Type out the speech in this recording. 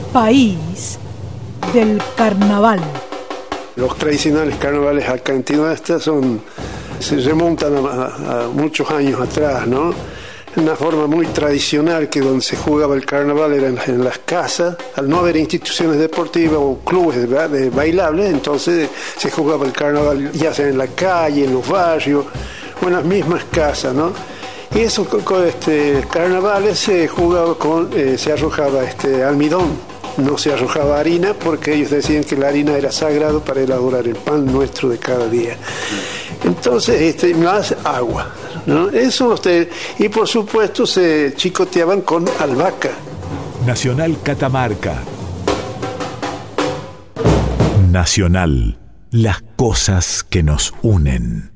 país del carnaval. Los tradicionales carnavales argentinistas se remontan a muchos años atrás, ¿no? Una forma muy tradicional que donde se jugaba el carnaval era en las casas. Al no haber instituciones deportivas o clubes de bailables, entonces se jugaba el carnaval ya sea en la calle, en los barrios o en las mismas casas, ¿no? Y esos carnavales se jugaba se arrojaba almidón. No se arrojaba harina porque ellos decían que la harina era sagrado para elaborar el pan nuestro de cada día. Entonces, más agua, ¿no? Y por supuesto se chicoteaban con albahaca. Nacional Catamarca. Nacional, las cosas que nos unen.